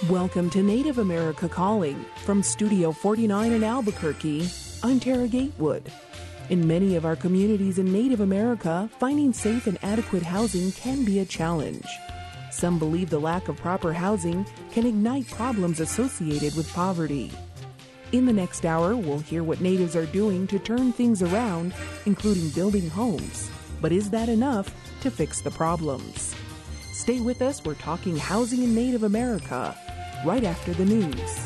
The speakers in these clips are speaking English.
Welcome to Native America Calling. From Studio 49 in Albuquerque, I'm Tara Gatewood. In many of our communities in Native America, finding safe and adequate housing can be a challenge. Some believe the lack of proper housing can ignite problems associated with poverty. In the next hour, we'll hear what Natives are doing to turn things around, including building homes. But is that enough to fix the problems? Stay with us. We're talking housing in Native America right after the news.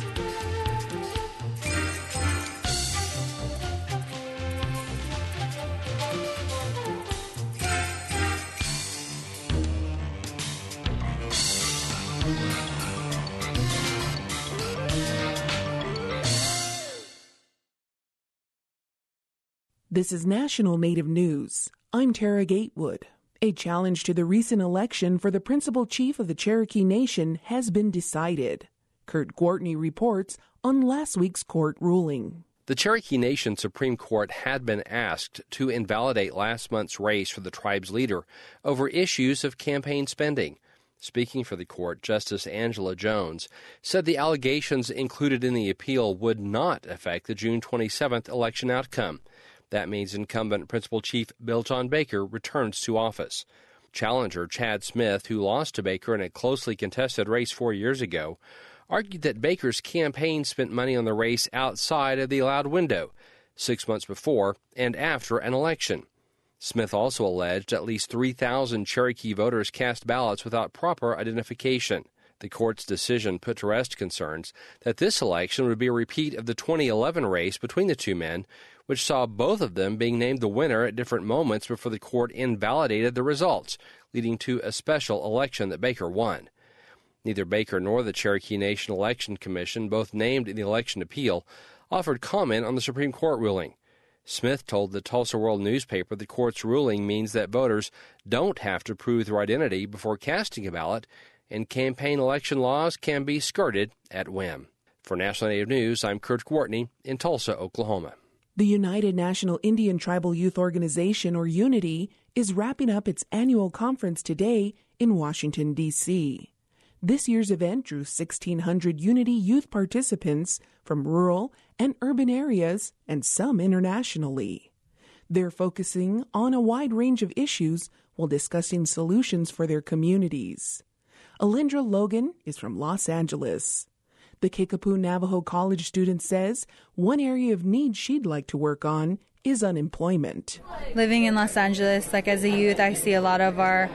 This is National Native News. I'm Tara Gatewood. A challenge to the recent election for the principal chief of the Cherokee Nation has been decided. Kurt Gwartney reports on last week's court ruling. The Cherokee Nation Supreme Court had been asked to invalidate last month's race for the tribe's leader over issues of campaign spending. Speaking for the court, Justice Angela Jones said the allegations included in the appeal would not affect the June 27th election outcome. That means incumbent Principal Chief Bill John Baker returns to office. Challenger Chad Smith, who lost to Baker in a closely contested race 4 years ago, argued that Baker's campaign spent money on the race outside of the allowed window, 6 months before and after an election. Smith also alleged at least 3,000 Cherokee voters cast ballots without proper identification. The court's decision put to rest concerns that this election would be a repeat of the 2011 race between the two men, which saw both of them being named the winner at different moments before the court invalidated the results, leading to a special election that Baker won. Neither Baker nor the Cherokee Nation Election Commission, both named in the election appeal, offered comment on the Supreme Court ruling. Smith told the Tulsa World newspaper the court's ruling means that voters don't have to prove their identity before casting a ballot, and campaign election laws can be skirted at whim. For National Native News, I'm Kurt Gwartney in Tulsa, Oklahoma. The United National Indian Tribal Youth Organization, or UNITY, is wrapping up its annual conference today in Washington, D.C. This year's event drew 1,600 UNITY youth participants from rural and urban areas and some internationally. They're focusing on a wide range of issues while discussing solutions for their communities. Alindra Logan is from Los Angeles. The Kickapoo Navajo College student says one area of need she'd like to work on is unemployment. Living in Los Angeles, as a youth, I see a lot of our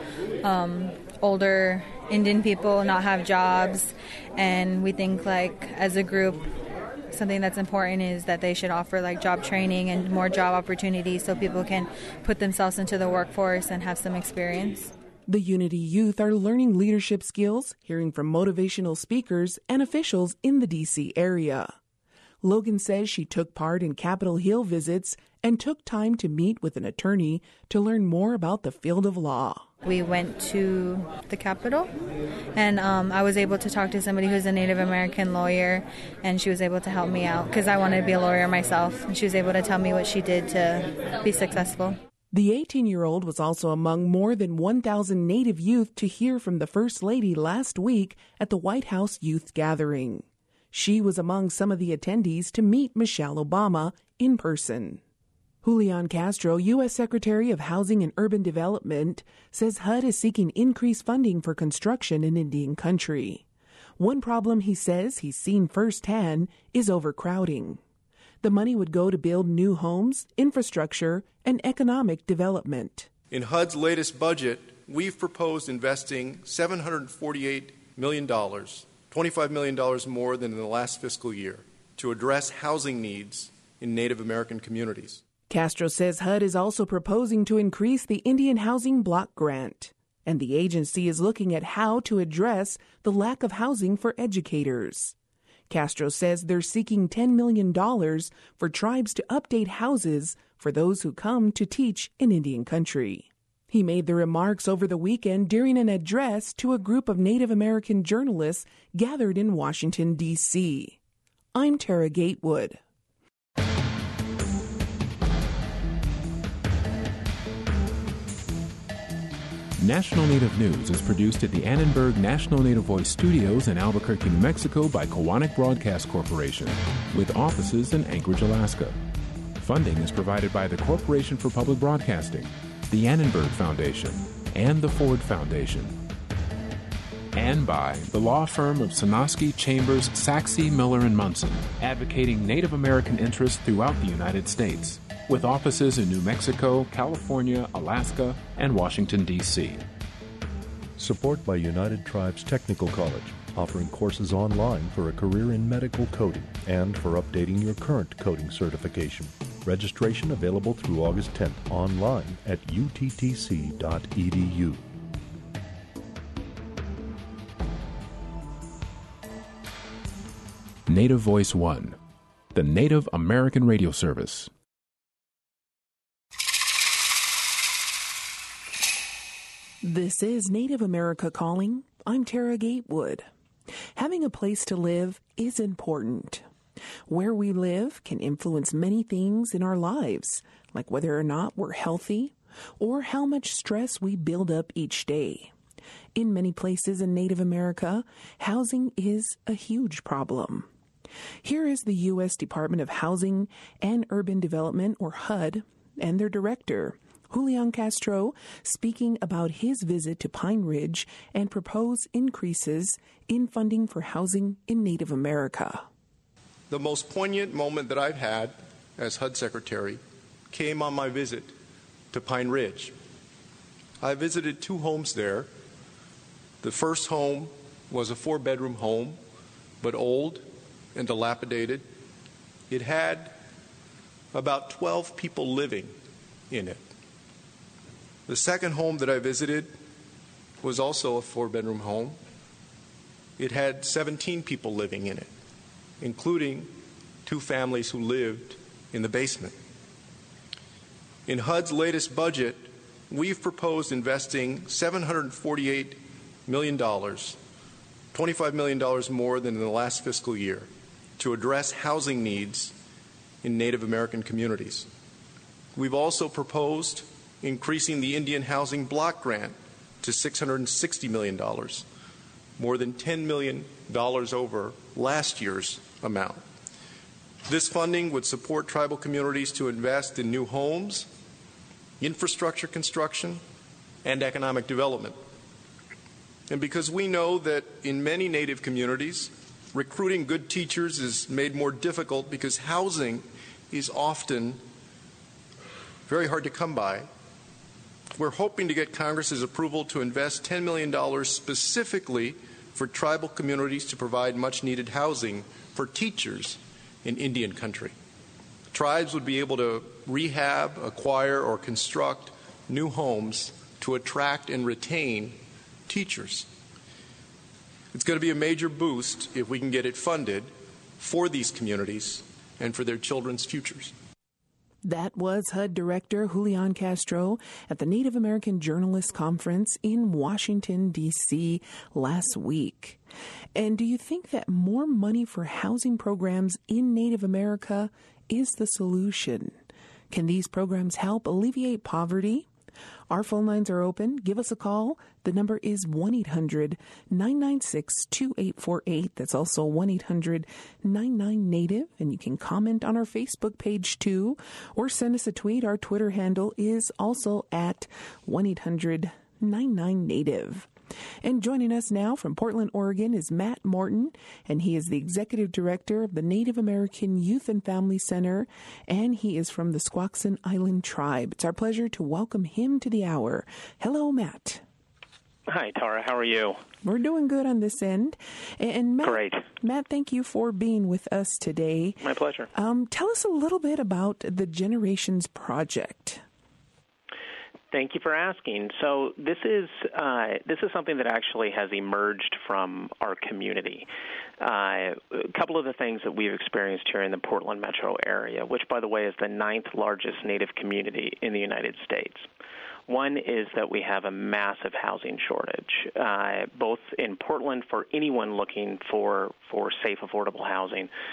older Indian people not have jobs, and we think as a group, something that's important is that they should offer job training and more job opportunities so people can put themselves into the workforce and have some experience. The Unity youth are learning leadership skills, hearing from motivational speakers and officials in the D.C. area. Logan says she took part in Capitol Hill visits and took time to meet with an attorney to learn more about the field of law. We went to the Capitol, and I was able to talk to somebody who's a Native American lawyer, and she was able to help me out because I wanted to be a lawyer myself, and she was able to tell me what she did to be successful. The 18-year-old was also among more than 1,000 Native youth to hear from the First Lady last week at the White House Youth Gathering. She was among some of the attendees to meet Michelle Obama in person. Julian Castro, U.S. Secretary of Housing and Urban Development, says HUD is seeking increased funding for construction in Indian country. One problem he says he's seen firsthand is overcrowding. The money would go to build new homes, infrastructure, and economic development. In HUD's latest budget, we've proposed investing $748 million, $25 million more than in the last fiscal year, to address housing needs in Native American communities. Castro says HUD is also proposing to increase the Indian Housing Block Grant, and the agency is looking at how to address the lack of housing for educators. Castro says they're seeking $10 million for tribes to update houses for those who come to teach in Indian country. He made the remarks over the weekend during an address to a group of Native American journalists gathered in Washington, D.C. I'm Tara Gatewood. National Native News is produced at the Annenberg National Native Voice Studios in Albuquerque, New Mexico by Koahnic Broadcast Corporation, with offices in Anchorage, Alaska. Funding is provided by the Corporation for Public Broadcasting, the Annenberg Foundation, and the Ford Foundation. And by the law firm of Sonosky, Chambers, Saxe, Miller & Munson, advocating Native American interests throughout the United States, with offices in New Mexico, California, Alaska, and Washington, D.C. Support by United Tribes Technical College, offering courses online for a career in medical coding and for updating your current coding certification. Registration available through August 10th online at uttc.edu. Native Voice One, the Native American radio service. This is Native America Calling. I'm Tara Gatewood. Having a place to live is important. Where we live can influence many things in our lives, like whether or not we're healthy or how much stress we build up each day. In many places in Native America, housing is a huge problem. Here is the U.S. Department of Housing and Urban Development, or HUD, and their director, Julian Castro, speaking about his visit to Pine Ridge and proposed increases in funding for housing in Native America. The most poignant moment that I've had as HUD Secretary came on my visit to Pine Ridge. I visited 2 homes there. The first home was a 4-bedroom home, but old and dilapidated. It had about 12 people living in it. The second home that I visited was also a 4-bedroom home. It had 17 people living in it, including 2 families who lived in the basement. In HUD's latest budget, we've proposed investing $748 million, $25 million more than in the last fiscal year, to address housing needs in Native American communities. We've also proposed increasing the Indian Housing Block Grant to $660 million, more than $10 million over last year's amount. This funding would support tribal communities to invest in new homes, infrastructure construction, and economic development. And because we know that in many Native communities, recruiting good teachers is made more difficult because housing is often very hard to come by, we're hoping to get Congress's approval to invest $10 million specifically for tribal communities to provide much-needed housing for teachers in Indian country. Tribes would be able to rehab, acquire, or construct new homes to attract and retain teachers. It's going to be a major boost if we can get it funded for these communities and for their children's futures. That was HUD Director Julian Castro at the Native American Journalists Conference in Washington, D.C. last week. And do you think that more money for housing programs in Native America is the solution? Can these programs help alleviate poverty? Our phone lines are open. Give us a call. The number is 1-800-996-2848. That's also 1-800-99-NATIVE. And you can comment on our Facebook page, too, or send us a tweet. Our Twitter handle is also at 1-800-99-NATIVE. And joining us now from Portland, Oregon is Matt Morton, and he is the Executive Director of the Native American Youth and Family Center, and he is from the Squaxin Island Tribe. It's our pleasure to welcome him to the hour. Hello, Matt. Hi, Tara. How are you? We're doing good on this end. And Matt, Great. Matt, thank you for being with us today. My pleasure. Tell us a little bit about the Generations Project. Thank you for asking. So this is something that actually has emerged from our community. A couple of the things that we've experienced here in the Portland metro area, which, by the way, is the 9th largest Native community in the United States. One is that we have a massive housing shortage, both in Portland for anyone looking for safe, affordable housing,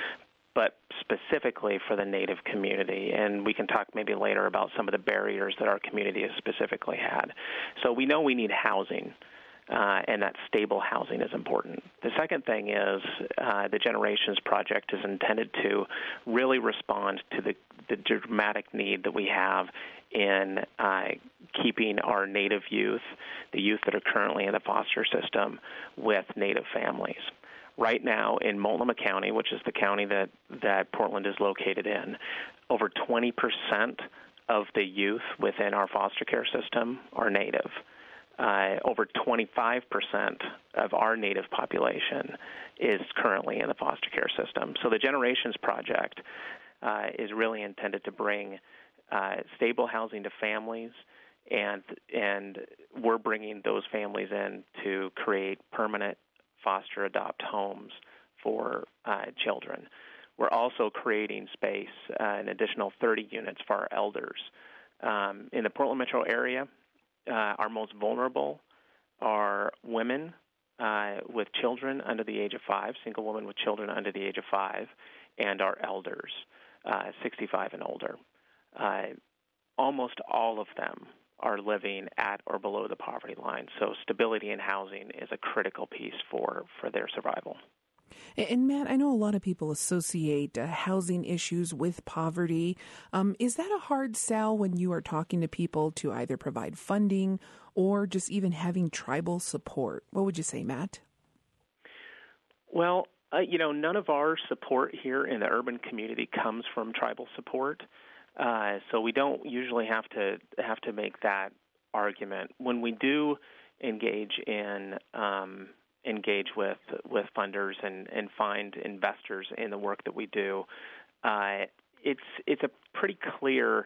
but specifically for the Native community. And we can talk maybe later about some of the barriers that our community has specifically had. So we know we need housing, and that stable housing is important. The second thing is the Generations Project is intended to really respond to the dramatic need that we have in keeping our Native youth, the youth that are currently in the foster system, with Native families. Right now in Multnomah County, which is the county that Portland is located in, over 20% of the youth within our foster care system are Native. Over 25% of our Native population is currently in the foster care system. So the Generations Project is really intended to bring stable housing to families, and we're bringing those families in to create permanent foster adopt homes for children. We're also creating space, an additional 30 units for our elders. In the Portland metro area, our most vulnerable are women with children under the age of 5, single women with children under the age of 5, and our elders, 65 and older. Almost all of them are living at or below the poverty line. So stability in housing is a critical piece for their survival. And Matt, I know a lot of people associate housing issues with poverty. Is that a hard sell when you are talking to people to either provide funding or just even having tribal support? What would you say, Matt? Well, none of our support here in the urban community comes from tribal support. So we don't usually have to make that argument. When we do engage with funders and find investors in the work that we do, it's a pretty clear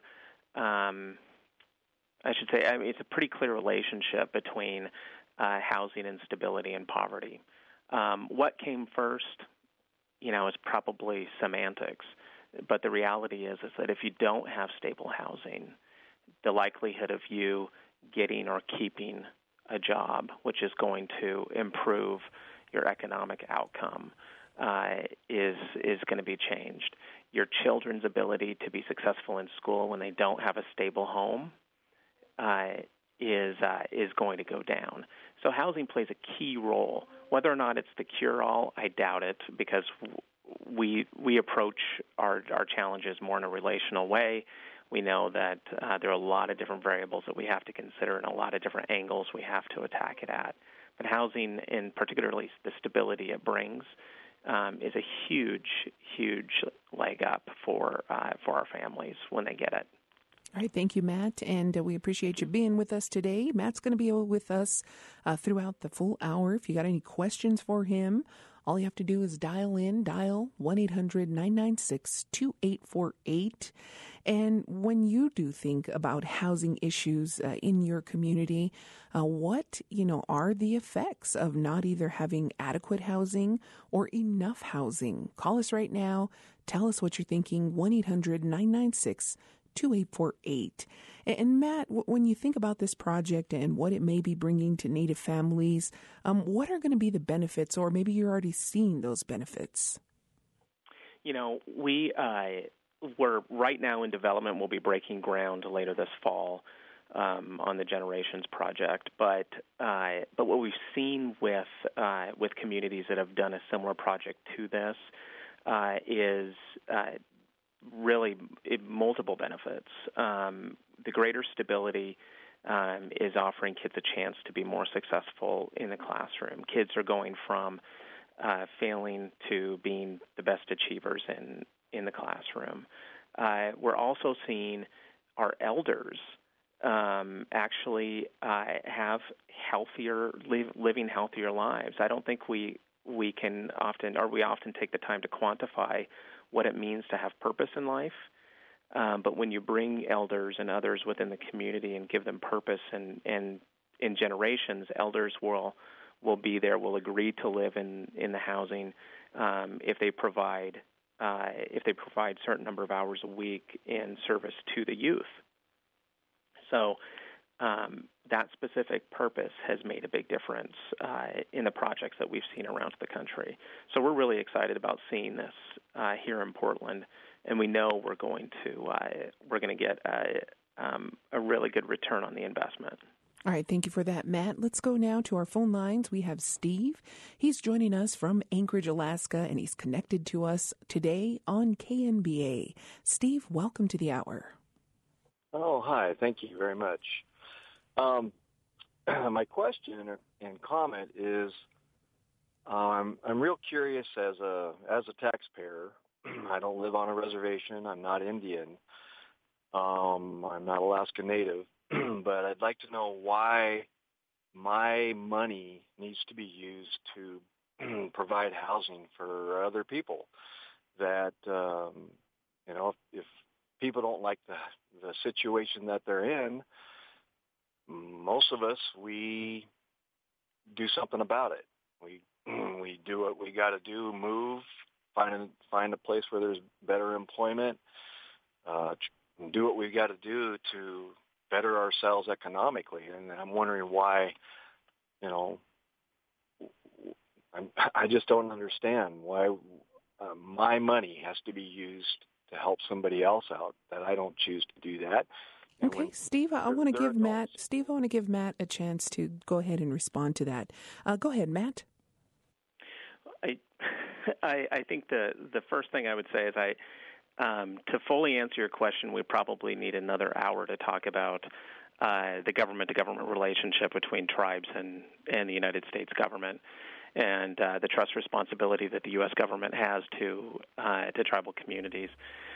it's a pretty clear relationship between housing and stability and poverty. What came first, is probably semantics. But the reality is that if you don't have stable housing, the likelihood of you getting or keeping a job, which is going to improve your economic outcome, is going to be changed. Your children's ability to be successful in school when they don't have a stable home is going to go down. So housing plays a key role. Whether or not it's the cure-all, I doubt it, because we approach our challenges more in a relational way. We know that there are a lot of different variables that we have to consider and a lot of different angles we have to attack it at. But housing, and particularly the stability it brings, is a huge leg up for our families when they get it. All right, thank you, Matt, and we appreciate you being with us today. Matt's going to be with us throughout the full hour. If you got any questions for him, all you have to do is dial 1-800-996-2848. And when you do think about housing issues in your community, what, are the effects of not either having adequate housing or enough housing? Call us right now. Tell us what you're thinking. 1-800-996-2848. And Matt, when you think about this project and what it may be bringing to Native families, what are going to be the benefits, or maybe you're already seeing those benefits? We're right now in development. We'll be breaking ground later this fall on the Generations Project. But what we've seen with communities that have done a similar project to this is really multiple benefits. The greater stability is offering kids a chance to be more successful in the classroom. Kids are going from failing to being the best achievers in the classroom. We're also seeing our elders actually have living healthier lives. I don't think we often take the time to quantify what it means to have purpose in life. But when you bring elders and others within the community and give them purpose, and in generations, elders will be there, will agree to live in the housing if they provide certain number of hours a week in service to the youth. So that specific purpose has made a big difference in the projects that we've seen around the country. So we're really excited about seeing this here in Portland, and we know we're going to get a really good return on the investment. All right, thank you for that, Matt. Let's go now to our phone lines. We have Steve. He's joining us from Anchorage, Alaska, and he's connected to us today on KNBA. Steve, welcome to the hour. Oh, hi. Thank you very much. My question and comment is, I'm real curious as a taxpayer. I don't live on a reservation. I'm not Indian. I'm not Alaska Native. But I'd like to know why my money needs to be used to provide housing for other people. That, if people don't like the situation that they're in, most of us, we do something about it. We do what we got to do, move, find a place where there's better employment, do what we got to do to better ourselves economically. And I'm wondering why, I just don't understand why my money has to be used to help somebody else out, that I don't choose to do that. And okay, Steve, I want to give Matt a chance to go ahead and respond to that. Go ahead, Matt. I think the first thing I would say is to fully answer your question, we probably need another hour to talk about the government-to-government relationship between tribes and the United States government, and the trust responsibility that the U.S. government has to tribal communities.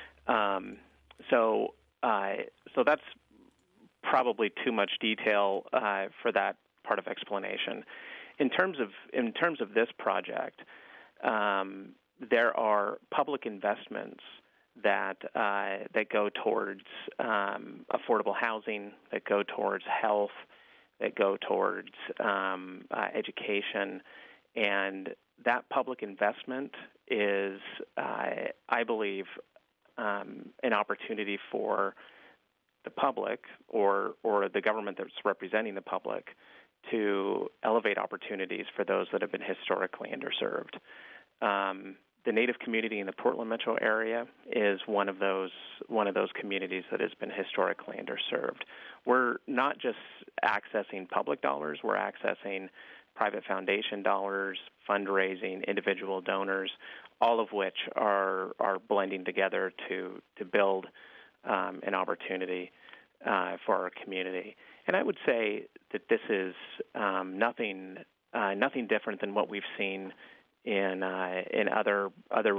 So that's probably too much detail for that part of explanation. In terms of this project, there are public investments that go towards affordable housing, that go towards health, that go towards education, and that public investment is, I believe, an opportunity for the public or the government that's representing the public to elevate opportunities for those that have been historically underserved. The Native community in the Portland metro area is one of those communities that has been historically underserved. We're not just accessing public dollars, we're accessing private foundation dollars, fundraising, individual donors, all of which are blending together to build an opportunity for our community. And I would say that this is nothing different than what we've seen in other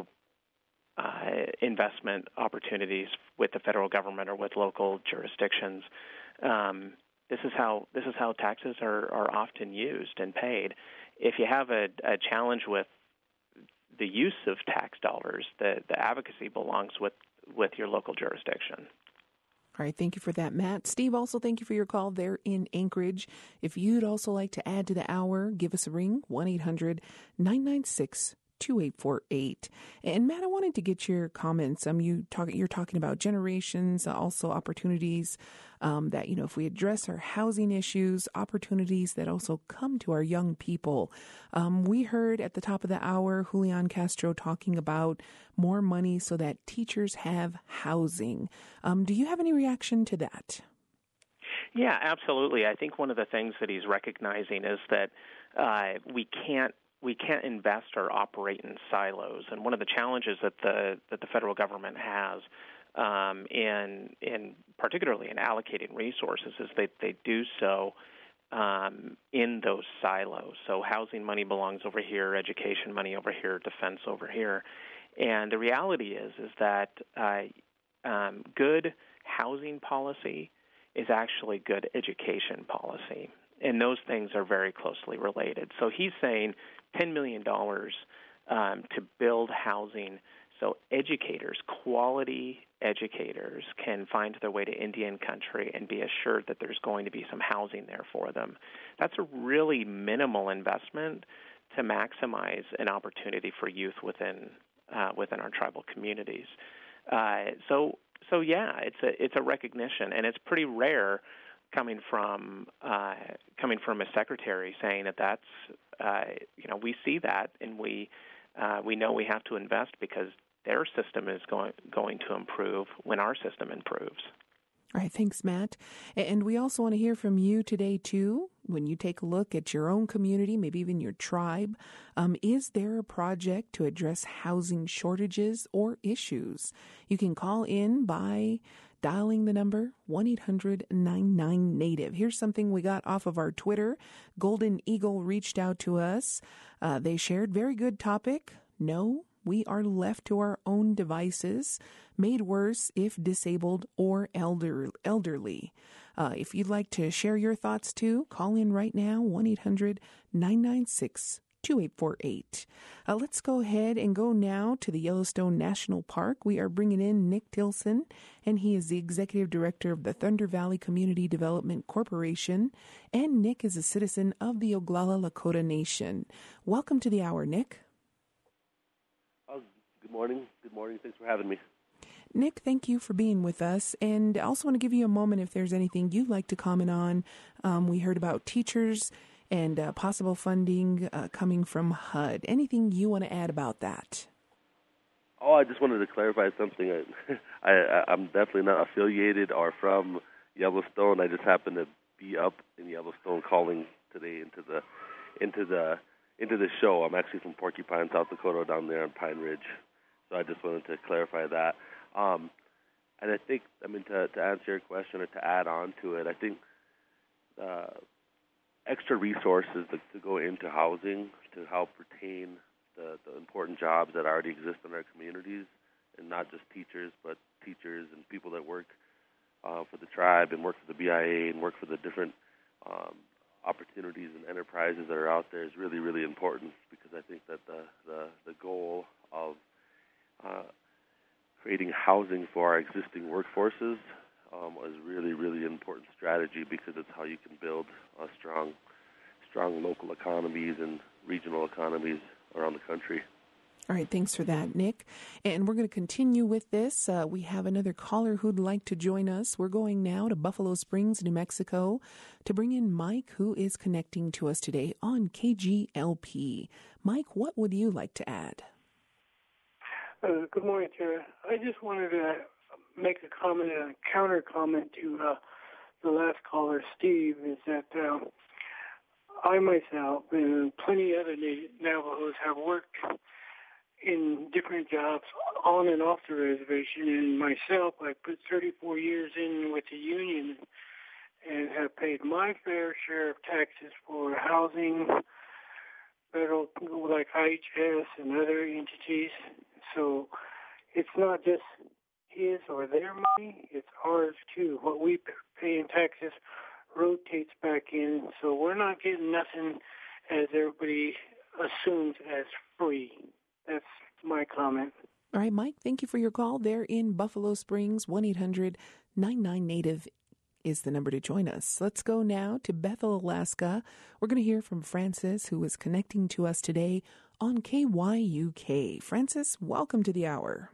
investment opportunities with the federal government or with local jurisdictions. This is how taxes are often used and paid. If you have a challenge with the use of tax dollars, the advocacy belongs with your local jurisdiction. All right, thank you for that, Matt. Steve, also thank you for your call there in Anchorage. If you'd also like to add to the hour, give us a ring, 1-800-996-2848. And Matt, I wanted to get your comments. You're talking about generations, also opportunities that, if we address our housing issues, opportunities that also come to our young people. We heard at the top of the hour, Julian Castro talking about more money so that teachers have housing. Do you have any reaction to that? Yeah, absolutely. I think one of the things that he's recognizing is that we can't invest or operate in silos. And one of the challenges that the federal government has, in particularly in allocating resources, is that they do so in those silos. So housing money belongs over here, education money over here, defense over here. And the reality is that good housing policy is actually good education policy. And those things are very closely related. So he's saying $10 million to build housing so educators, quality educators, can find their way to Indian country and be assured that there's going to be some housing there for them. That's a really minimal investment to maximize an opportunity for youth within our tribal communities. So yeah, it's a recognition, and it's pretty rare coming from a secretary saying that's we see that, and we know we have to invest because their system is going to improve when our system improves. All right, thanks, Matt. And we also want to hear from you today, too. When you take a look at your own community, maybe even your tribe, is there a project to address housing shortages or issues? You can call in by dialing the number 1-800-99-NATIVE. Here's something we got off of our Twitter. Golden Eagle reached out to us. They shared, very good topic. No, we are left to our own devices, made worse if disabled or elderly. If you'd like to share your thoughts too, call in right now, 1-800-996-2848. Let's go ahead and go now to the Yellowstone National Park. We are bringing in Nick Tilson, and he is the Executive Director of the Thunder Valley Community Development Corporation, and Nick is a citizen of the Oglala Lakota Nation. Welcome to the hour, Nick. Good morning. Good morning. Thanks for having me. Nick, thank you for being with us. And I also want to give you a moment if there's anything you'd like to comment on. We heard about teachers and possible funding coming from HUD. Anything you want to add about that? Oh, I just wanted to clarify something. I'm definitely not affiliated or from Yellowstone. I just happen to be up in Yellowstone calling today into the show. I'm actually from Porcupine, South Dakota, down there on Pine Ridge. So I just wanted to clarify that. And I think, to answer your question or to add on to it, I think extra resources to go into housing to help retain the important jobs that already exist in our communities, and not just teachers, but teachers and people that work for the tribe and work for the BIA and work for the different opportunities and enterprises that are out there is really, really important, because I think that the goal of creating housing for our existing workforces is really, really important strategy, because it's how you can build strong local economies and regional economies around the country. All right, thanks for that, Nick. And we're going to continue with this. We have another caller who'd like to join us. We're going now to Buffalo Springs, New Mexico, to bring in Mike, who is connecting to us today on KGLP. Mike, what would you like to add? Good morning, Tara. I just wanted to make a comment and a counter comment to the last caller, Steve, is that I myself and plenty other Navajos have worked in different jobs on and off the reservation, and myself, I put 34 years in with the union and have paid my fair share of taxes for housing, federal, like IHS and other entities. So it's not just his or their money, it's ours too. What we pay in taxes rotates back in, so we're not getting nothing as everybody assumes as free. That's my comment. All right, Mike, thank you for your call. There in Buffalo Springs, 1-800-99-NATIVE is the number to join us. Let's go now to Bethel, Alaska. We're going to hear from Francis, who is connecting to us today on KYUK. Francis, welcome to the hour.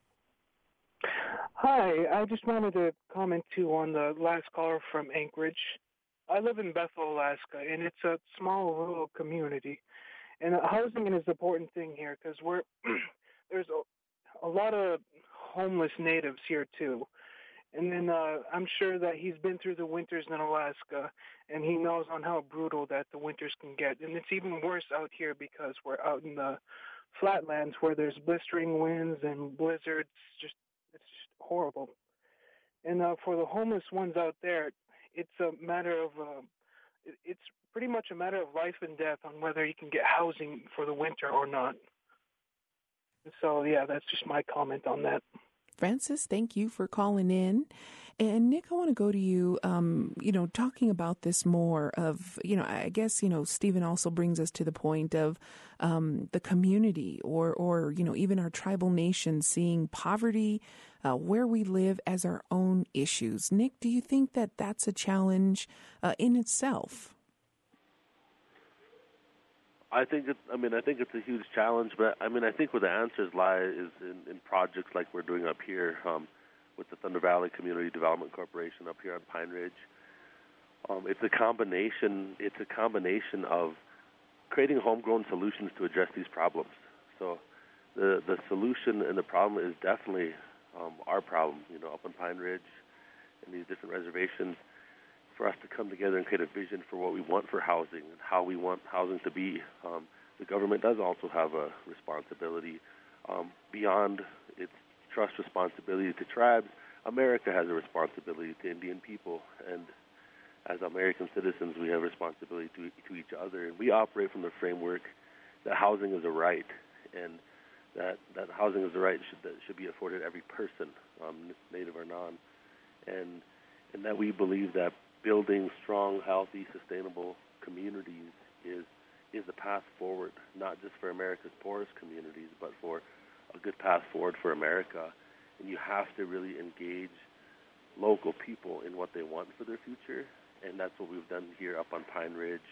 Hi, I just wanted to comment too on the last caller from Anchorage. I live in Bethel, Alaska, and it's a small rural community. And housing is an important thing here, because there's a lot of homeless natives here too. And then I'm sure that he's been through the winters in Alaska, and he knows on how brutal that the winters can get. And it's even worse out here because we're out in the flatlands where there's blistering winds and blizzards. It's just horrible. And for the homeless ones out there, it's a matter of it's pretty much a matter of life and death on whether you can get housing for the winter or not. So yeah, that's just my comment on that. Francis, thank you for calling in. And Nick, I want to go to you, talking about this more of, I guess, Stephen also brings us to the point of the community or even our tribal nations seeing poverty where we live as our own issues. Nick, do you think that that's a challenge in itself? I think it's a huge challenge, but I think where the answers lie is in projects like we're doing up here with the Thunder Valley Community Development Corporation up here on Pine Ridge. It's a combination of creating homegrown solutions to address these problems. So the solution and the problem is definitely our problem, up on Pine Ridge and these different reservations, for us to come together and create a vision for what we want for housing and how we want housing to be. The government does also have a responsibility beyond its trust responsibility to tribes. America has a responsibility to Indian people, and as American citizens, we have responsibility to each other. And we operate from the framework that housing is a right, and that housing is a right that should be afforded every person, native or non, and that we believe that building strong, healthy, sustainable communities is the path forward, not just for America's poorest communities, but for a good path forward for America. And you have to really engage local people in what they want for their future, and that's what we've done here up on Pine Ridge.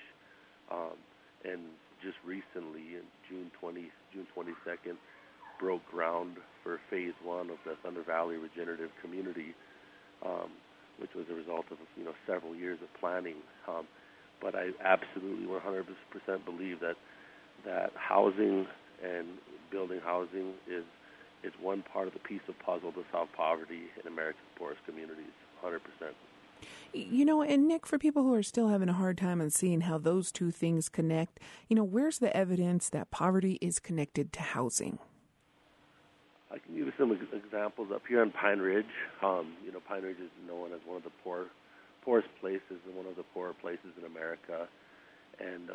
And just recently, in June 22nd, broke ground for Phase 1 of the Thunder Valley Regenerative Community, which was a result of several years of planning. But I absolutely 100% believe that housing and building housing is one part of the piece of puzzle to solve poverty in America's poorest communities, 100%. And Nick, for people who are still having a hard time on seeing how those two things connect, where's the evidence that poverty is connected to housing? I can give you some examples up here on Pine Ridge. Pine Ridge is known as one of the poorest places and one of the poorer places in America. And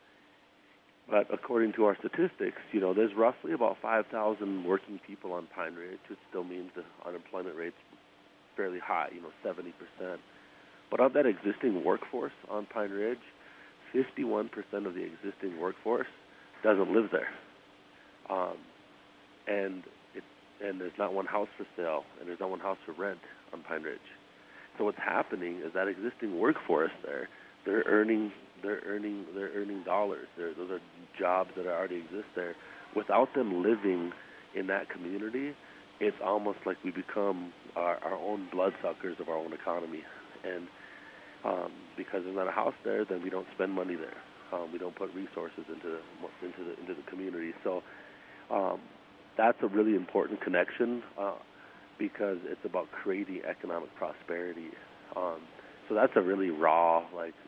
but according to our statistics, there's roughly about 5,000 working people on Pine Ridge, which still means the unemployment rate's fairly high, 70%. But of that existing workforce on Pine Ridge, 51% of the existing workforce doesn't live there. And there's not one house for sale, and there's not one house for rent on Pine Ridge. So what's happening is that existing workforce there, they're earning dollars. Those are jobs that already exist there. Without them living in that community, it's almost like we become our own bloodsuckers of our own economy. And because there's not a house there, then we don't spend money there. We don't put resources into the community. So that's a really important connection because it's about creating economic prosperity. So that's a really raw,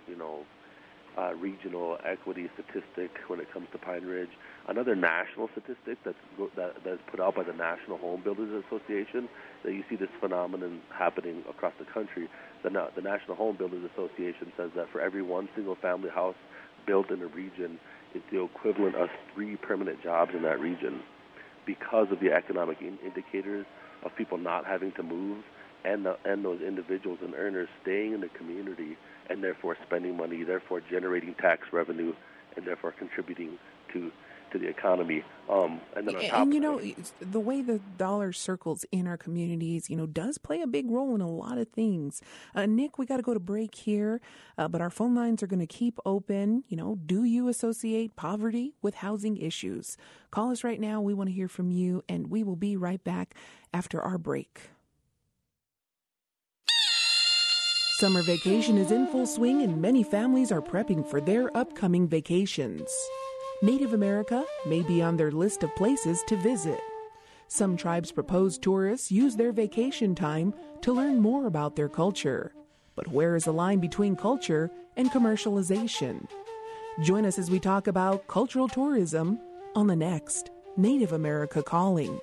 regional equity statistic when it comes to Pine Ridge. Another national statistic that's put out by the National Home Builders Association, that you see this phenomenon happening across the country. The National Home Builders Association says that for every one single-family house built in a region, it's the equivalent of 3 permanent jobs in that region, because of the economic indicators of people not having to move and those individuals and earners staying in the community and therefore spending money, therefore generating tax revenue, and therefore contributing to the economy. And then on top of that, the way the dollar circles in our communities, does play a big role in a lot of things. Nick, we got to go to break here, but our phone lines are going to keep open. Do you associate poverty with housing issues? Call us right now. We want to hear from you, and we will be right back after our break. Summer vacation is in full swing, and many families are prepping for their upcoming vacations. Native America may be on their list of places to visit. Some tribes propose tourists use their vacation time to learn more about their culture. But where is the line between culture and commercialization? Join us as we talk about cultural tourism on the next Native America Calling.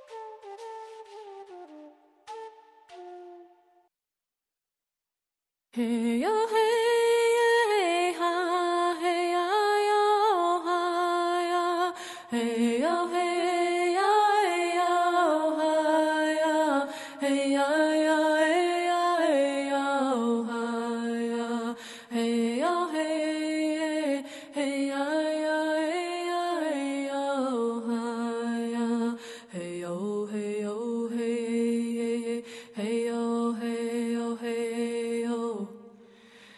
Hey yo hey ha hey ya yo ha ya hey yo hey ya yo ha ya hey ya yo ha ya hey yo hey hey ya yo ha ya hey yo hey yo hey hey yo hey yo hey yo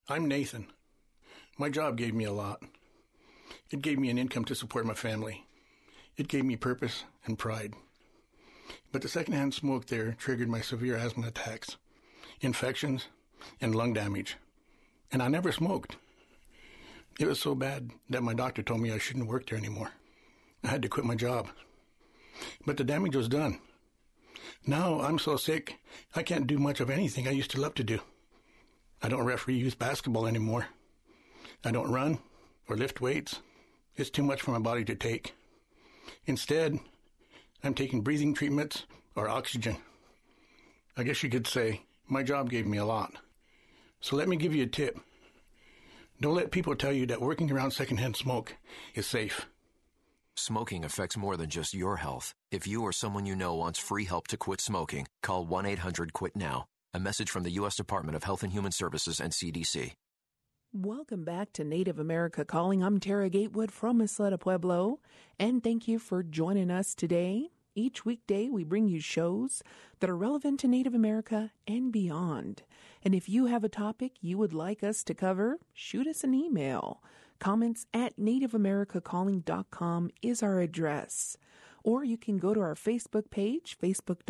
I'm Nathan. My job gave me a lot. It gave me an income to support my family. It gave me purpose and pride. But the secondhand smoke there triggered my severe asthma attacks, infections, and lung damage. And I never smoked. It was so bad that my doctor told me I shouldn't work there anymore. I had to quit my job. But the damage was done. Now I'm so sick, I can't do much of anything I used to love to do. I don't referee youth basketball anymore. I don't run or lift weights. It's too much for my body to take. Instead, I'm taking breathing treatments or oxygen. I guess you could say my job gave me a lot. So let me give you a tip. Don't let people tell you that working around secondhand smoke is safe. Smoking affects more than just your health. If you or someone you know wants free help to quit smoking, call 1-800-QUIT-NOW. A message from the U.S. Department of Health and Human Services and CDC. Welcome back to Native America Calling. I'm Tara Gatewood from Isleta Pueblo, and thank you for joining us today. Each weekday, we bring you shows that are relevant to Native America and beyond. And if you have a topic you would like us to cover, shoot us an email. Comments at nativeamericacalling.com is our address. Or you can go to our Facebook page,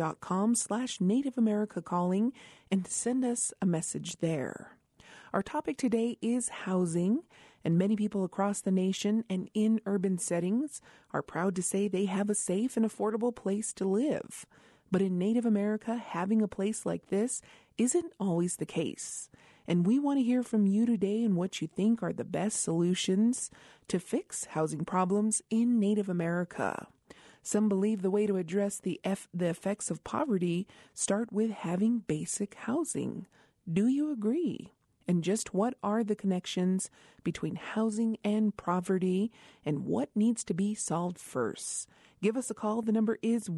facebook.com/nativeamericacalling, and send us a message there. Our topic today is housing, and many people across the nation and in urban settings are proud to say they have a safe and affordable place to live. But in Native America, having a place like this isn't always the case. And we want to hear from you today and what you think are the best solutions to fix housing problems in Native America. Some believe the way to address the effects of poverty start with having basic housing. Do you agree? And just what are the connections between housing and poverty, and what needs to be solved first? Give us a call. The number is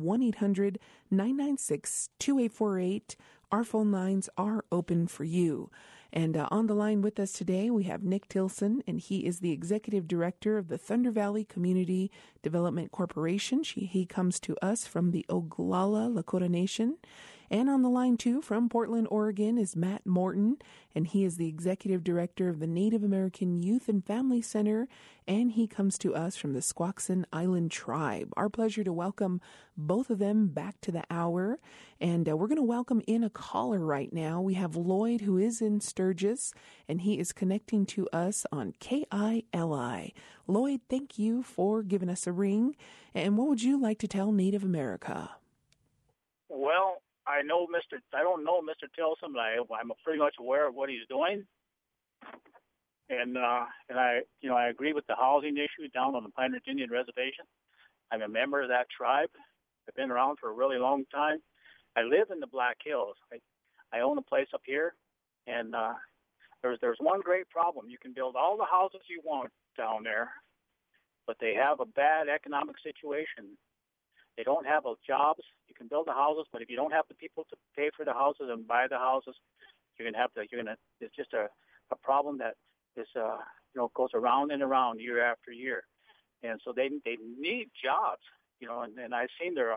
1-800-996-2848. Our phone lines are open for you. And on the line with us today, we have Nick Tilson, and he is the Executive Director of the Thunder Valley Community Development Corporation. He comes to us from the Oglala Lakota Nation. And on the line, too, from Portland, Oregon, is Matt Morton, and he is the Executive Director of the Native American Youth and Family Center, and he comes to us from the Squaxin Island Tribe. Our pleasure to welcome both of them back to the hour, and we're going to welcome in a caller right now. We have Lloyd, who is in Sturgis, and he is connecting to us on KILI. Lloyd, thank you for giving us a ring, and what would you like to tell Native America? Well, I don't know Mr. Tilson, but I'm pretty much aware of what he's doing, and I agree with the housing issue down on the Pine Ridge Indian Reservation. I'm a member of that tribe. I've been around for a really long time. I live in the Black Hills. I own a place up here, and there's one great problem. You can build all the houses you want down there, but they have a bad economic situation. They don't have jobs. You can build the houses, but if you don't have the people to pay for the houses and buy the houses, it's just a problem that is goes around and around year after year. And so they need jobs, and I've seen their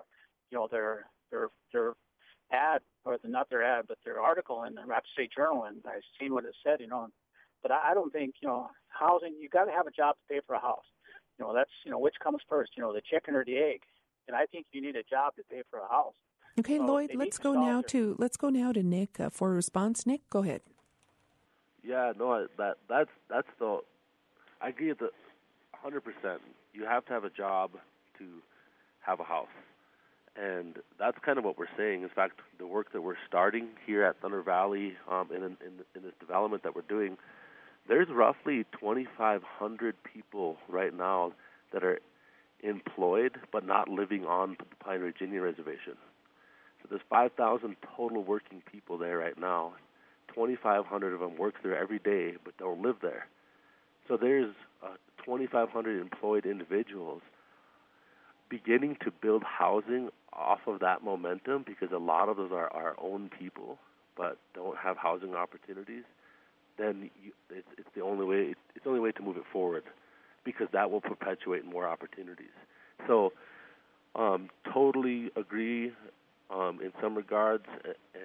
ad, or not their ad, but their article in the Rapid State Journal, and I've seen what it said, But I don't think, housing, you got to have a job to pay for a house. That's, which comes first, the chicken or the egg. And I think you need a job to pay for a house. Okay, so Lloyd, let's go now to Nick for a response. Nick, go ahead. Yeah, no, that's the. I agree with 100%. You have to have a job to have a house, and that's kind of what we're saying. In fact, the work that we're starting here at Thunder Valley, in this development that we're doing, there's roughly 2,500 people right now that are employed but not living on the Pine Ridge Indian Reservation. So there's 5,000 total working people there right now. 2,500 of them work there every day but don't live there. So there's 2,500 employed individuals beginning to build housing off of that momentum, because a lot of those are our own people but don't have housing opportunities. Then it's the only way. It's the only way to move it forward, because that will perpetuate more opportunities. So, totally agree in some regards, and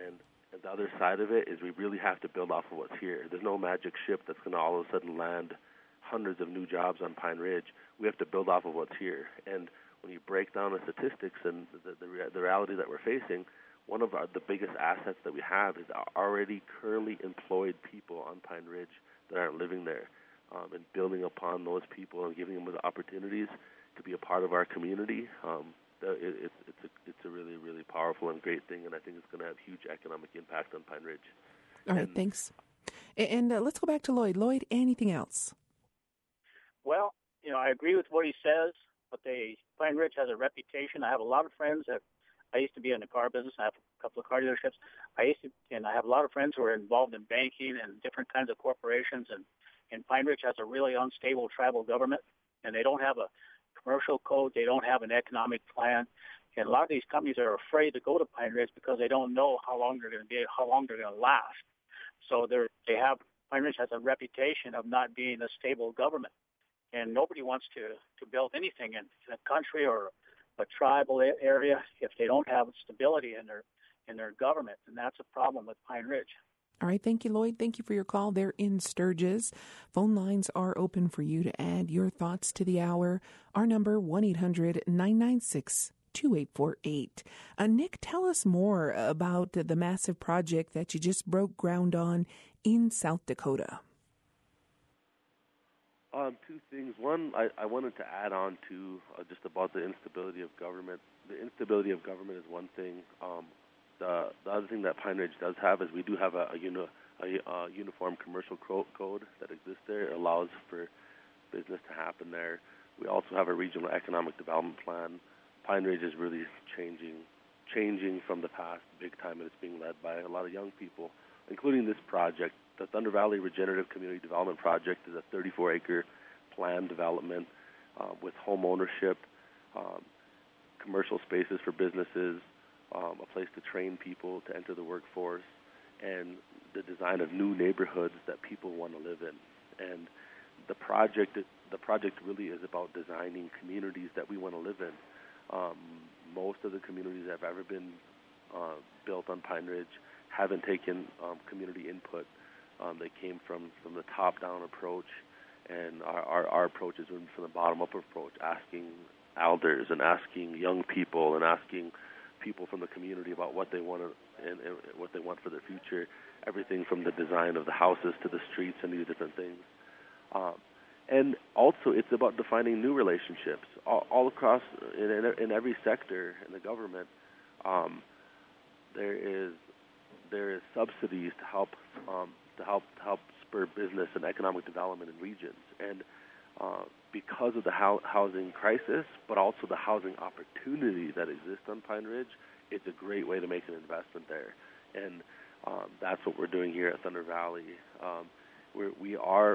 And the other side of it is we really have to build off of what's here. There's no magic ship that's going to all of a sudden land hundreds of new jobs on Pine Ridge. We have to build off of what's here. And when you break down the statistics and the reality that we're facing, one of the biggest assets that we have is already currently employed people on Pine Ridge that aren't living there, and building upon those people and giving them the opportunities to be a part of our community. It's a really, really powerful and great thing, and I think it's going to have huge economic impact on Pine Ridge. All right, thanks. And let's go back to Lloyd. Lloyd, anything else? Well, I agree with what he says, but Pine Ridge has a reputation. I have a lot of friends that I used to be in the car business. I have a couple of car dealerships. I have a lot of friends who are involved in banking and different kinds of corporations. And Pine Ridge has a really unstable tribal government, and they don't have a commercial code. They don't have an economic plan. And a lot of these companies are afraid to go to Pine Ridge because they don't know how long they're going to last. So Pine Ridge has a reputation of not being a stable government. And nobody wants to build anything in a country or a tribal area if they don't have stability in their government, and that's a problem with Pine Ridge. All right, thank you, Lloyd. Thank you for your call there in Sturgis. Phone lines are open for you to add your thoughts to the hour. Our number, 1-800-996-2848. Nick, tell us more about the massive project that you just broke ground on in South Dakota. Two things. One, I wanted to add on to just about the instability of government. The instability of government is one thing. The other thing that Pine Ridge does have is we do have a uniform commercial code that exists there. It allows for business to happen there. We also have a regional economic development plan. Pine Ridge is really changing from the past big time, and it's being led by a lot of young people, including this project. The Thunder Valley Regenerative Community Development Project is a 34-acre planned development with home ownership, commercial spaces for businesses, a place to train people to enter the workforce, and the design of new neighborhoods that people want to live in. And the project really is about designing communities that we want to live in. Most of the communities that have ever been built on Pine Ridge haven't taken community input. They came from the top-down approach, and our approach is from the bottom-up approach, asking elders and asking young people and asking people from the community about what they want and what they want for their future. Everything from the design of the houses to the streets and these different things. And also, it's about defining new relationships all across in every sector in the government. There is subsidies to help spur business and economic development in regions, and because of the housing crisis, but also the housing opportunity that exists on Pine Ridge, it's a great way to make an investment there, and that's what we're doing here at Thunder Valley. We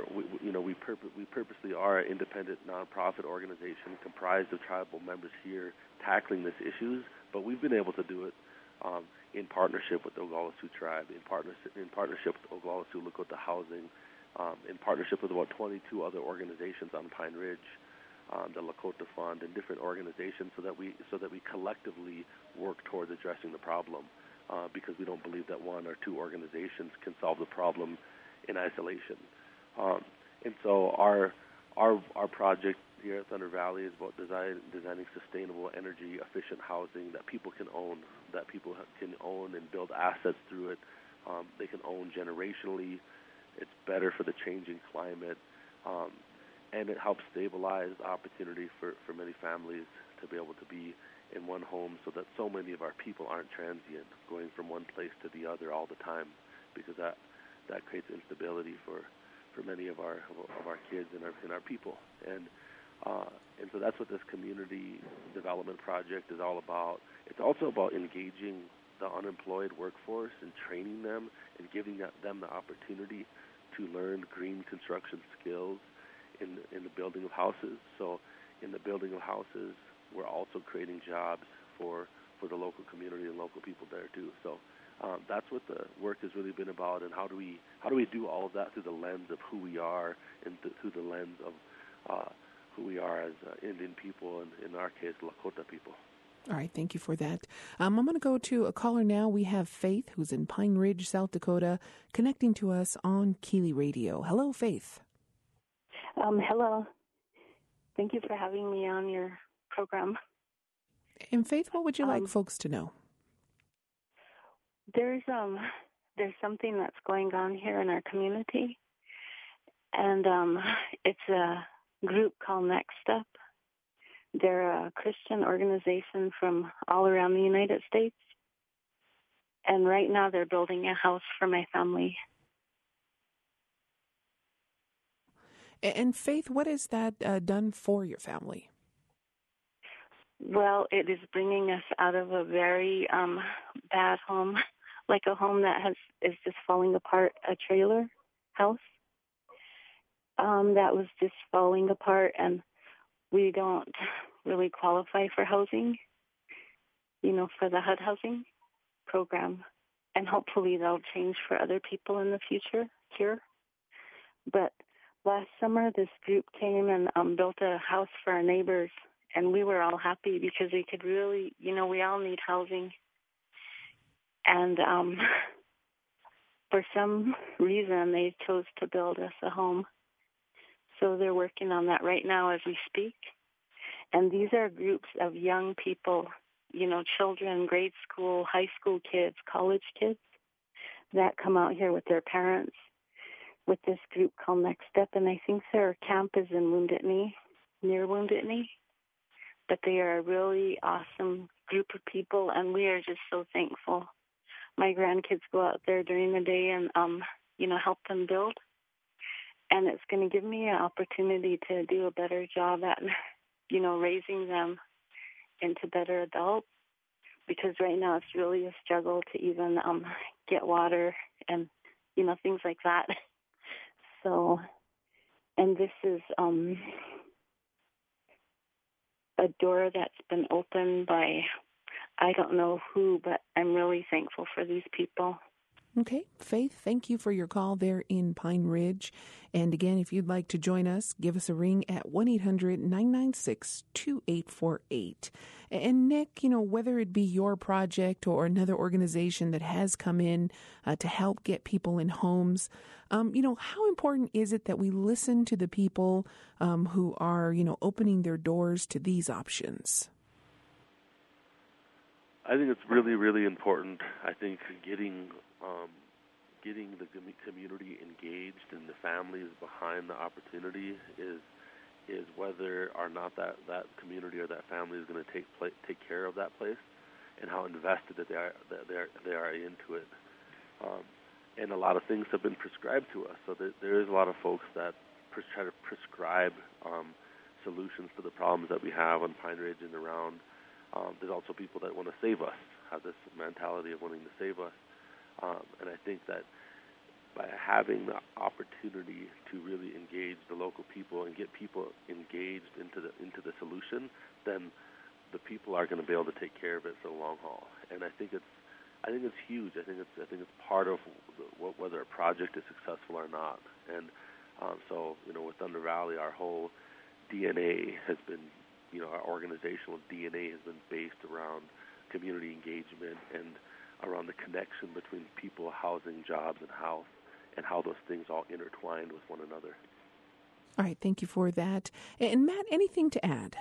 purposely are an independent nonprofit organization comprised of tribal members here tackling these issues, but we've been able to do it in partnership with the Oglala Sioux tribe, in partnership with Oglala Sioux Lakota Housing, in partnership with about 22 other organizations on Pine Ridge, the Lakota Fund, and different organizations, so that we collectively work towards addressing the problem, because we don't believe that one or two organizations can solve the problem in isolation. And so our project here at Thunder Valley is about designing sustainable, energy-efficient housing that people can own, and build assets through it. They can own generationally. It's better for the changing climate, and it helps stabilize the opportunity for many families to be able to be in one home, so that so many of our people aren't transient, going from one place to the other all the time, because that creates instability for many of our kids and our people. And so that's what this community development project is all about. It's also about engaging the unemployed workforce and training them and giving them the opportunity to learn green construction skills in the building of houses. So in the building of houses, we're also creating jobs for the local community and local people there too. So that's what the work has really been about, and how do we do all of that through the lens of who we are, and through the lens of who we are as Indian people, and in our case, Lakota people. All right, thank you for that. I'm going to go to a caller now. We have Faith, who's in Pine Ridge, South Dakota, connecting to us on Keeley Radio. Hello, Faith. Hello. Thank you for having me on your program. And Faith, what would you like folks to know? There's something that's going on here in our community, and it's a group called Next Step. They're a Christian organization from all around the United States. And right now they're building a house for my family. And Faith, what has that done for your family? Well, it is bringing us out of a very bad home, like a home that is just falling apart, a trailer house that was just falling apart, and we don't really qualify for housing, for the HUD housing program. And hopefully that'll change for other people in the future here. But last summer, this group came and built a house for our neighbors, and we were all happy because we could really, we all need housing. And for some reason, they chose to build us a home. So they're working on that right now as we speak. And these are groups of young people, children, grade school, high school kids, college kids that come out here with their parents with this group called Next Step. And I think their camp is in Wounded Knee, near Wounded Knee. But they are a really awesome group of people, and we are just so thankful. My grandkids go out there during the day and, help them build. And it's going to give me an opportunity to do a better job at, raising them into better adults. Because right now it's really a struggle to even get water and, things like that. So, and this is a door that's been opened by I don't know who, but I'm really thankful for these people. Okay, Faith, thank you for your call there in Pine Ridge. And again, if you'd like to join us, give us a ring at 1-800-996-2848. And Nick, whether it be your project or another organization that has come in to help get people in homes, how important is it that we listen to the people who are, opening their doors to these options? I think it's really, really important. I think getting the community engaged and the families behind the opportunity is whether or not that community or that family is going to take care of that place, and how invested that they are into it. And a lot of things have been prescribed to us, so there is a lot of folks that try to prescribe solutions to the problems that we have on Pine Ridge and around. There's also people that want to save us, have this mentality of wanting to save us. And I think that by having the opportunity to really engage the local people and get people engaged into the solution, then the people are going to be able to take care of it for the long haul. And I think it's huge. I think it's part of whether a project is successful or not. And so with Thunder Valley, our whole DNA has been, our organizational DNA has been based around community engagement and around the connection between people, housing, jobs, and health, and how those things all intertwined with one another. All right, thank you for that. And Matt, anything to add?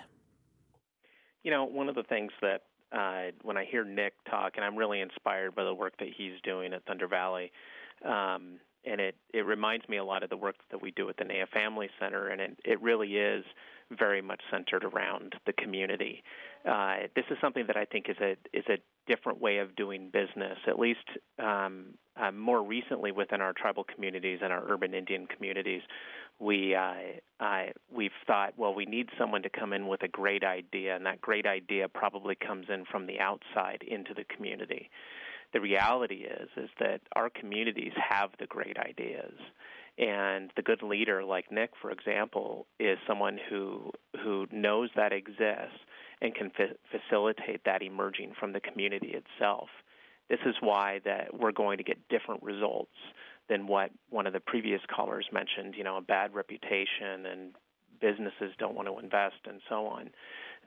One of the things that when I hear Nick talk, and I'm really inspired by the work that he's doing at Thunder Valley, and it reminds me a lot of the work that we do at the NAIA Family Center, and it really is very much centered around the community. This is something that I think is a different way of doing business, at least more recently within our tribal communities and our urban Indian communities. We've thought, well, we need someone to come in with a great idea, and that great idea probably comes in from the outside into the community. The reality is that our communities have the great ideas. And the good leader, like Nick, for example, is someone who knows that exists and can facilitate that emerging from the community itself. This is why that we're going to get different results than what one of the previous callers mentioned, a bad reputation and businesses don't want to invest and so on.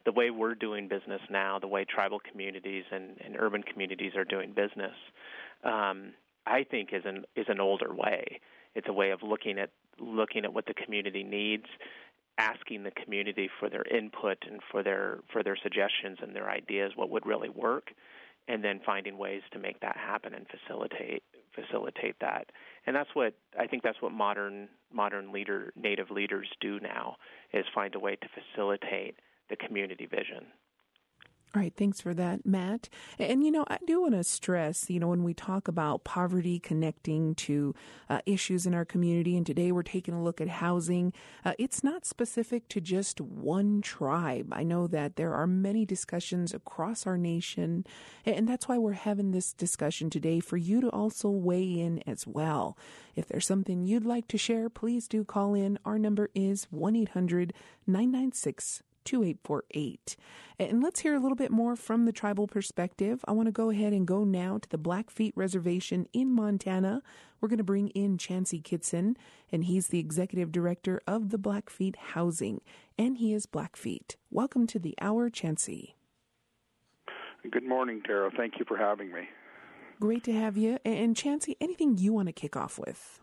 the way we're doing business now, the way tribal communities and urban communities are doing business, I think is an older way. It's a way of looking at what the community needs, asking the community for their input and for their suggestions and their ideas, what would really work, and then finding ways to make that happen and facilitate that. And that's what modern Native leaders do now, is find a way to facilitate the community vision. All right, thanks for that, Matt. And, I do want to stress, when we talk about poverty connecting to issues in our community, and today we're taking a look at housing, it's not specific to just one tribe. I know that there are many discussions across our nation, and that's why we're having this discussion today, for you to also weigh in as well. If there's something you'd like to share, please do call in. Our number is 1-800-996-2848. And let's hear a little bit more from the tribal perspective. I want to go ahead and go now to the Blackfeet Reservation in Montana. We're going to bring in Chancey Kitson, and he's the executive director of the Blackfeet Housing, and he is Blackfeet. Welcome to the hour, Chancey. Good morning, Tara. Thank you for having me. Great to have you. And Chancey, anything you want to kick off with?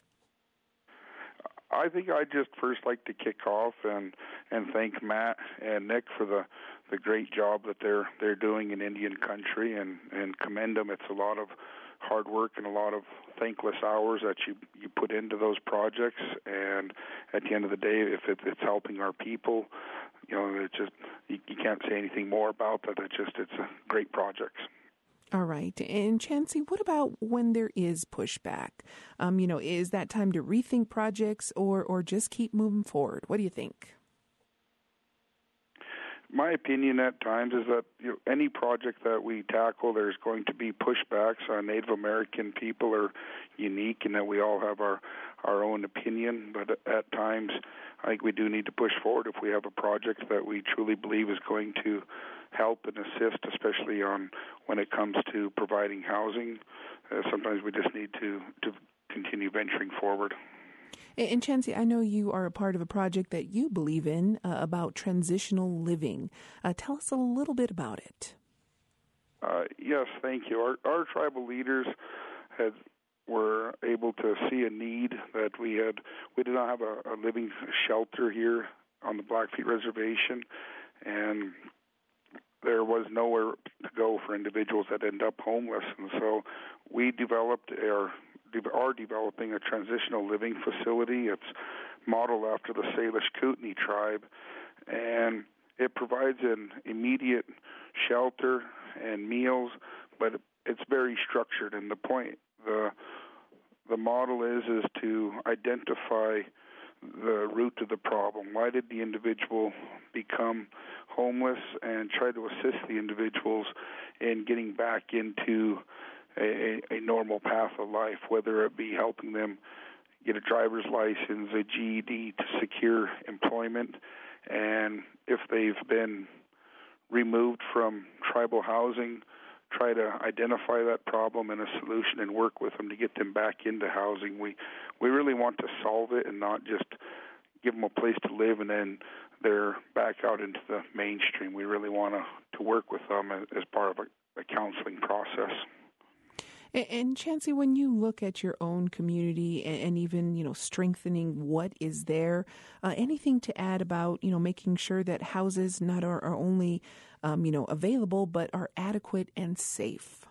I think I'd just first like to kick off and thank Matt and Nick for the great job that they're doing in Indian country, and commend them. It's a lot of hard work and a lot of thankless hours that you put into those projects, and at the end of the day, if it's helping our people, it's just you can't say anything more about that. It's a great projects. All right. And Chancey, what about when there is pushback? Is that time to rethink projects or just keep moving forward? What do you think? My opinion at times is that any project that we tackle, there's going to be pushbacks. Native American people are unique in that we all have our own opinion, but at times I think we do need to push forward if we have a project that we truly believe is going to help and assist, especially when it comes to providing housing. Sometimes we just need to continue venturing forward. And Chancey, I know you are a part of a project that you believe in about transitional living. Tell us a little bit about it. Yes, thank you. Our tribal leaders were able to see a need that we did not have a living shelter here on the Blackfeet Reservation, and there was nowhere to go for individuals that end up homeless. And so we are developing a transitional living facility. It's modeled after the Salish Kootenai tribe, and it provides an immediate shelter and meals, but it's very structured. And the point, the model is to identify the root of the problem. Why did the individual become homeless, and try to assist the individuals in getting back into a normal path of life, whether it be helping them get a driver's license, a GED to secure employment, and if they've been removed from tribal housing, try to identify that problem and a solution and work with them to get them back into housing. We really want to solve it and not just give them a place to live and then they're back out into the mainstream. We really want to work with them as part of a counseling process. And Chancey, when you look at your own community and even, strengthening what is there, anything to add about, making sure that houses not are only, available, but are adequate and safe?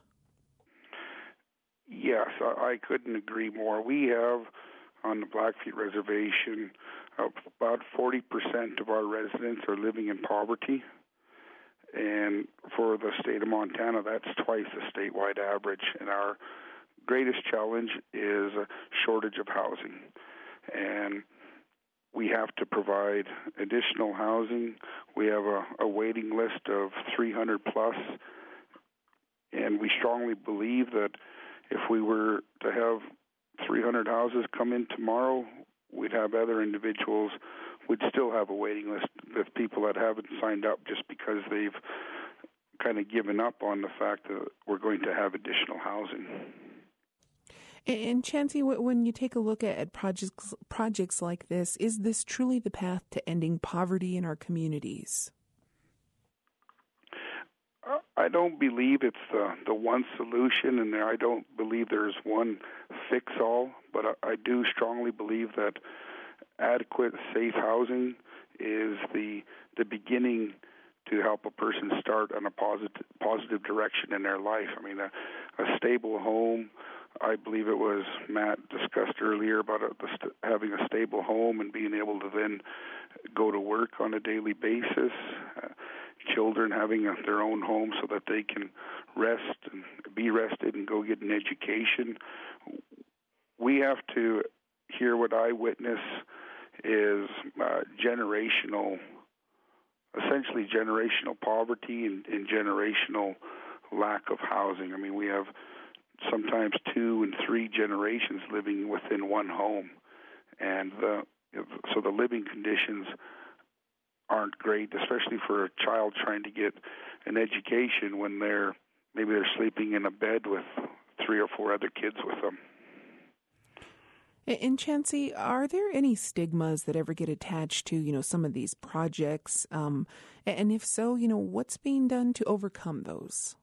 Yes, I couldn't agree more. We have on the Blackfeet Reservation, about 40% of our residents are living in poverty. And for the state of Montana, that's twice the statewide average. And our greatest challenge is a shortage of housing. And we have to provide additional housing. We have a waiting list of 300 plus. And we strongly believe that if we were to have 300 houses come in tomorrow, we'd have other individuals. We'd still have a waiting list of people that haven't signed up just because they've kind of given up on the fact that we're going to have additional housing. And Chancey, when you take a look at projects, like this, is this truly the path to ending poverty in our communities? I don't believe it's the one solution, and I don't believe there's one fix-all, but I do strongly believe that adequate, safe housing is the beginning to help a person start on a positive direction in their life. I mean, a stable home, I believe it was Matt discussed earlier about having a stable home and being able to then go to work on a daily basis. Children having their own home so that they can rest and be rested and go get an education. We have to hear what I witness is essentially generational poverty and generational lack of housing. I mean, we have sometimes 2 and 3 generations living within one home, and so the living conditions aren't great, especially for a child trying to get an education when they're sleeping in a bed with 3 or 4 other kids with them. And Chancey, are there any stigmas that ever get attached to, some of these projects? And if so, what's being done to overcome those?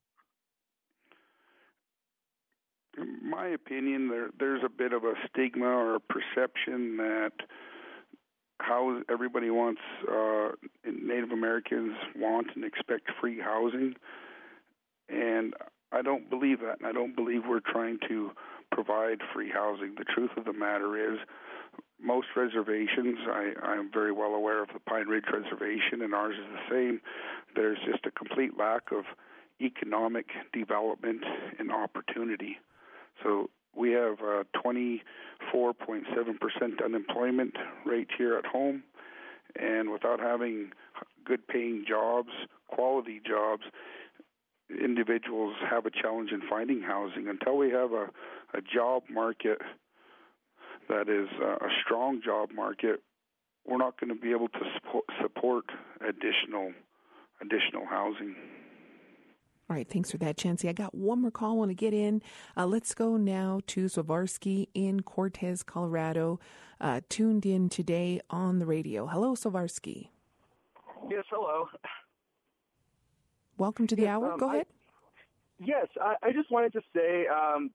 In my opinion, there's a bit of a stigma or a perception that how everybody wants, Native Americans want and expect free housing. And I don't believe that. And I don't believe we're trying to provide free housing. The truth of the matter is most reservations, I'm very well aware of the Pine Ridge Reservation, and ours is the same. There's just a complete lack of economic development and opportunity. So we have a 24.7% unemployment rate here at home, and without having good paying jobs, quality jobs, individuals have a challenge in finding housing. Until we have a job market that is a strong job market, we're not going to be able to support additional housing. All right, thanks for that, Chancey. I got one more call I want to get in. Let's go now to Sovarsky in Cortez, Colorado, tuned in today on the radio. Hello, Sovarsky. Yes, hello. Welcome to the hour. Go ahead. I just wanted to say,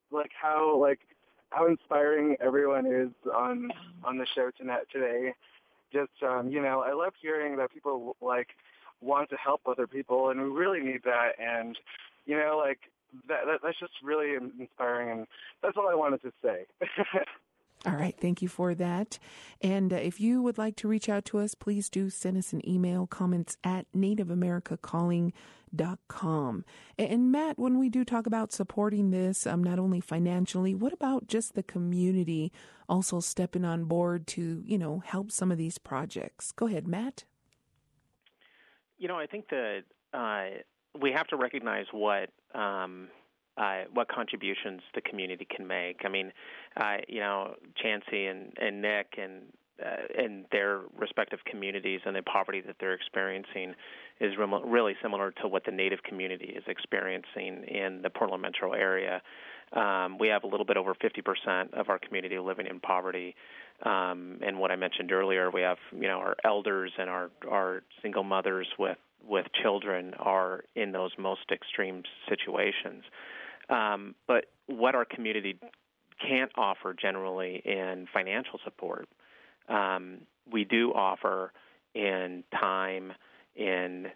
how inspiring everyone is on the show today. Just, I love hearing that people want to help other people, and we really need that. And that's just really inspiring, and that's all I wanted to say. All right, thank you for that. And if you would like to reach out to us, please do send us an email, comments@nativeamericacalling.com. And Matt, when we do talk about supporting this, not only financially, what about just the community also stepping on board to, help some of these projects? Go ahead, Matt. I think that we have to recognize what contributions the community can make. I mean, Chancey and Nick and their respective communities and the poverty that they're experiencing is really similar to what the Native community is experiencing in the Portland metro area. We have a little bit over 50% of our community living in poverty. And what I mentioned earlier, we have, our elders and our single mothers with children are in those most extreme situations. But what our community can't offer generally in financial support, we do offer in time, in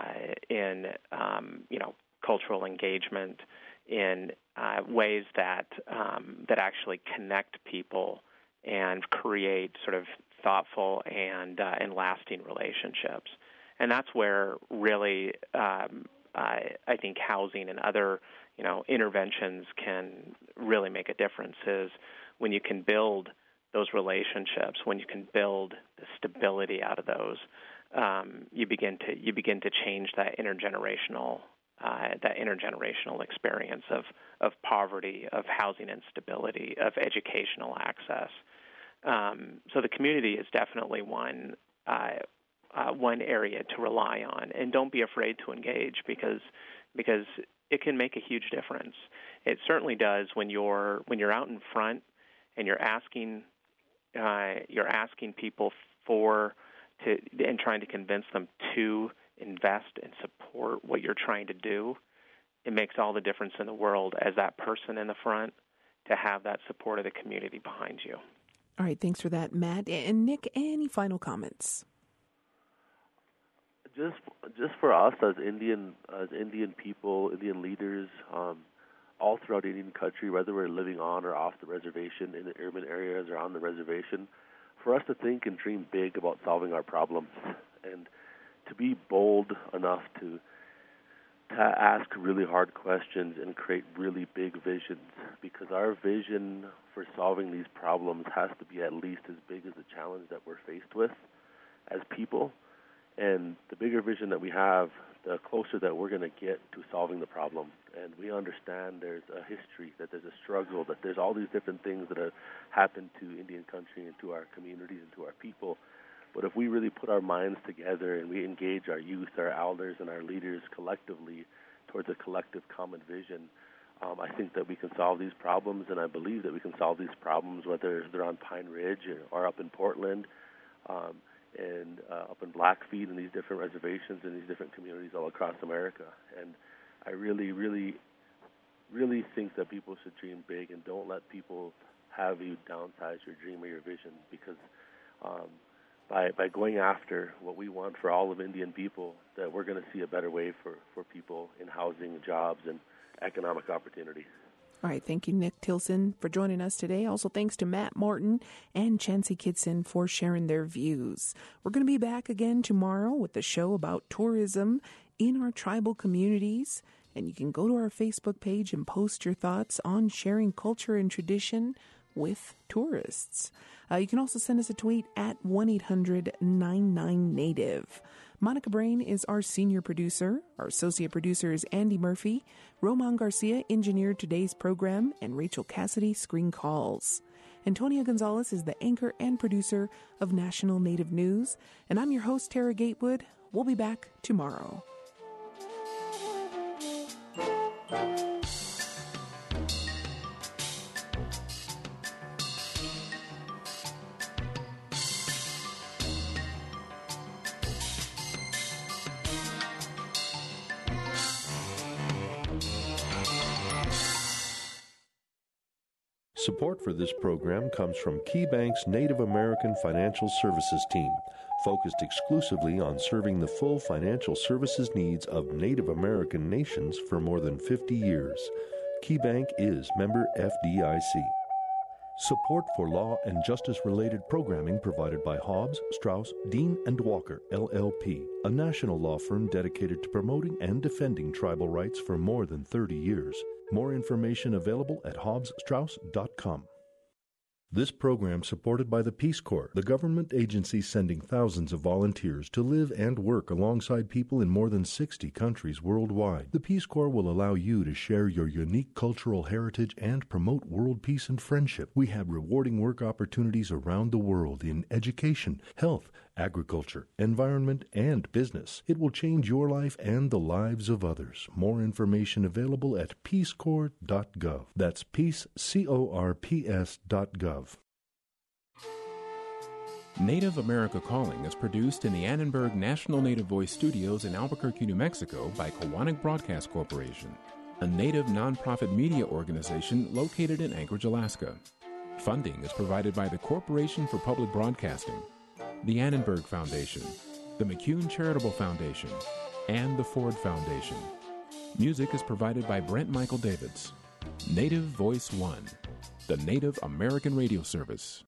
cultural engagement, in ways that actually connect people and create sort of thoughtful and lasting relationships. And that's where really I think housing and other interventions can really make a difference, is when you can build those relationships, when you can build the stability out of those, you begin to change that intergenerational experience of poverty, of housing instability, of educational access. So the community is definitely one area to rely on, and don't be afraid to engage because it can make a huge difference. It certainly does when you're out in front and you're asking people and trying to convince them to invest and support what you're trying to do, it makes all the difference in the world as that person in the front to have that support of the community behind you. All right, thanks for that, Matt. And Nick, any final comments? Just for us as Indian people, Indian leaders, all throughout Indian country, whether we're living on or off the reservation, in the urban areas or on the reservation, for us to think and dream big about solving our problems and to be bold enough to ask really hard questions and create really big visions, because our vision for solving these problems has to be at least as big as the challenge that we're faced with as people. And the bigger vision that we have, the closer that we're going to get to solving the problem. And we understand there's a history, that there's a struggle, that there's all these different things that have happened to Indian country and to our communities and to our people. But if we really put our minds together and we engage our youth, our elders, and our leaders collectively towards a collective common vision, I think that we can solve these problems, and I believe that we can solve these problems whether they're on Pine Ridge or up in Portland, and up in Blackfeet and these different reservations and these different communities all across America. And I really, really, really think that people should dream big and don't let people have you downsize your dream or your vision, because by going after what we want for all of Indian people, that we're going to see a better way for people in housing, jobs, and economic opportunity. All right, thank you, Nick Tilson, for joining us today. Also, thanks to Matt Martin and Chancey Kitson for sharing their views. We're going to be back again tomorrow with a show about tourism in our tribal communities. And you can go to our Facebook page and post your thoughts on sharing culture and tradition with tourists. You can also send us a tweet at 1-800-99-NATIVE. Monica Brain is our senior producer. Our associate producer is Andy Murphy. Roman Garcia engineered today's program, and Rachel Cassidy screen calls. Antonia Gonzalez is the anchor and producer of National Native News. And I'm your host, Tara Gatewood. We'll be back tomorrow. Support for this program comes from KeyBank's Native American Financial Services team, focused exclusively on serving the full financial services needs of Native American nations for more than 50 years. KeyBank is member FDIC. Support for law and justice-related programming provided by Hobbs, Strauss, Dean & Walker, LLP, a national law firm dedicated to promoting and defending tribal rights for more than 30 years. More information available at hobbsstrauss.com. This program supported by the Peace Corps, the government agency sending thousands of volunteers to live and work alongside people in more than 60 countries worldwide. The Peace Corps will allow you to share your unique cultural heritage and promote world peace and friendship. We have rewarding work opportunities around the world in education, health, agriculture, environment, and business. It will change your life and the lives of others. More information available at peacecorps.gov. That's peacecorps.gov. Native America Calling is produced in the Annenberg National Native Voice Studios in Albuquerque, New Mexico by Kowanik Broadcast Corporation, a Native nonprofit media organization located in Anchorage, Alaska. Funding is provided by the Corporation for Public Broadcasting, the Annenberg Foundation, the McCune Charitable Foundation, and the Ford Foundation. Music is provided by Brent Michael Davids. Native Voice One, the Native American Radio Service.